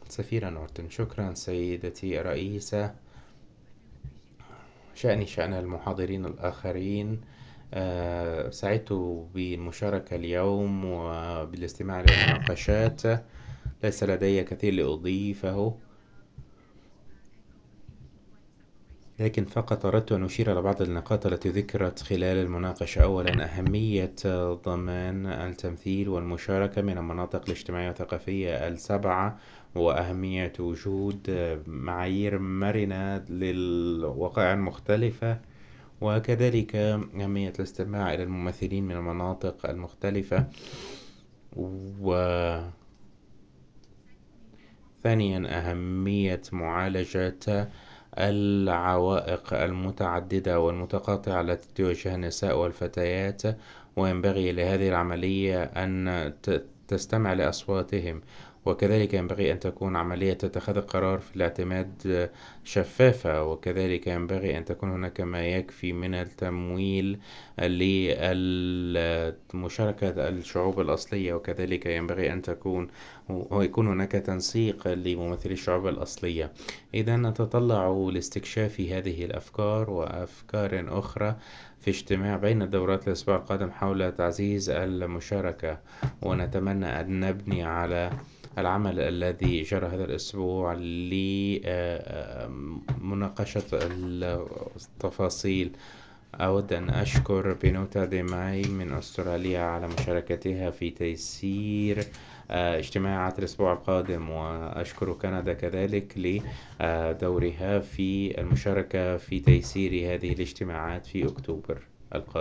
سفيرة نورتن، شكرا سيدتي الرئيسة. شأن المحاضرين الآخرين. سعدت بالمشاركة اليوم وبالاستماع للمناقشات. ليس لدي كثير لأضيفه، لكن فقط أردت أن أشير على بعض النقاط التي ذكرت خلال المناقشة. أولا، أهمية ضمان التمثيل والمشاركة من المناطق الاجتماعية والثقافية السبعة، وأهمية وجود معايير مرنة للوقائع المختلفة، وكذلك أهمية الاستماع إلى الممثلين من المناطق المختلفة. وثانيا، أهمية معالجة العوائق المتعددة والمتقاطعة التي تواجه النساء والفتيات، وينبغي لهذه العملية أن تستمع لأصواتهم، وكذلك ينبغي أن تكون عملية اتخاذ القرار في الاعتماد شفافة، وكذلك ينبغي أن تكون هناك ما يكفي من التمويل لمشاركة الشعوب الأصلية، وكذلك ينبغي أن يكون هناك تنسيق لممثلي الشعوب الأصلية. إذا نتطلع لاستكشاف هذه الأفكار وأفكار أخرى في اجتماع بين الدورات الأسبوع القادم حول تعزيز المشاركة، ونتمنى أن نبني على العمل الذي جرى هذا الأسبوع لمناقشة التفاصيل. أود أن أشكر بنوتا ديماي من أستراليا على مشاركتها في تيسير اجتماعات الأسبوع القادم، وأشكر كندا كذلك لدورها في المشاركة في تيسير هذه الاجتماعات في أكتوبر القادم.